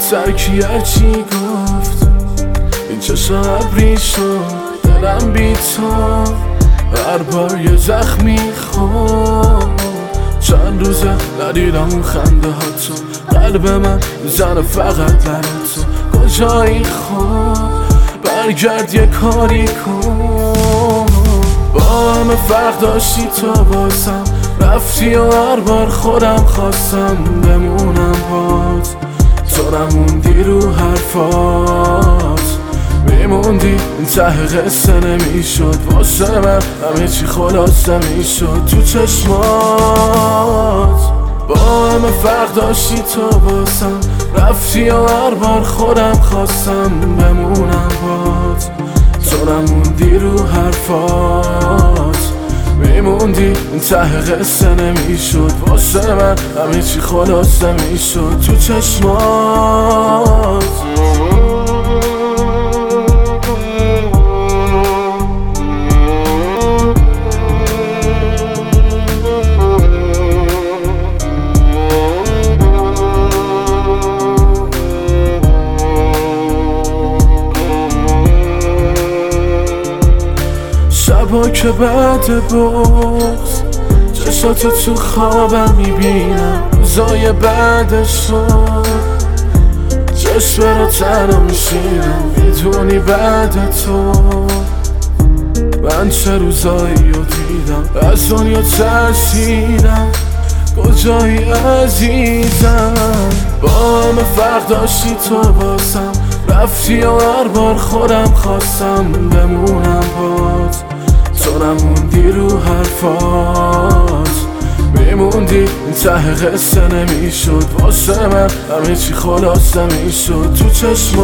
ترکی هرچی گفت این چشم ابری شد دلم بی تو هر بار یه زخمی خورد چند روزه ندیدم اون خنده ها تو قلب من میزنه فقط لب تو کجایی خود برگرد یه کاری کن با همه فرق داشتی تو بازم رفتی و هر بار خودم خواستم بمونم باد تو نموندی رو حرفات میموندی این ته قصه نمیشد واسه من همه چی خلاصه میشد تو چشمات با همه فرق داشتی تو بازم رفتی و هر بار خودم خواستم بمونم باد تو نموندی رو حرفات میموندی این ته قصه نمیشد واسه من همه چی خلاصه میشد تو چشمات شبا که بعد بغض چشاتو تو خوابم میبینم روزای بعدش رو چشم رو تنها میشینم میدونی بعد تو من چه روزایی رو دیدم از دنیا ترسیدم کجایی عزیزم با همه فرق داشتی تو بازم رفتی و هر بار خودم خواستم بمونم باد تو نموندی رو حرفات میموندی این ته قصه نمیشد واسه من همه چی خلاصه میشد تو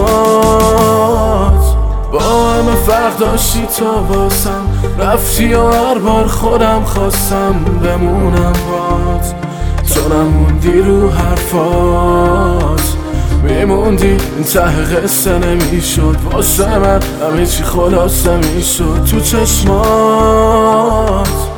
چشمات با همه فرق داشتی تو بازم رفتی و هر بار خودم خواستم بمونم باد تو نموندی رو حرفات میموندی این ته قصه نمیشد واسه من همه چی خلاصه میشد تو چشمات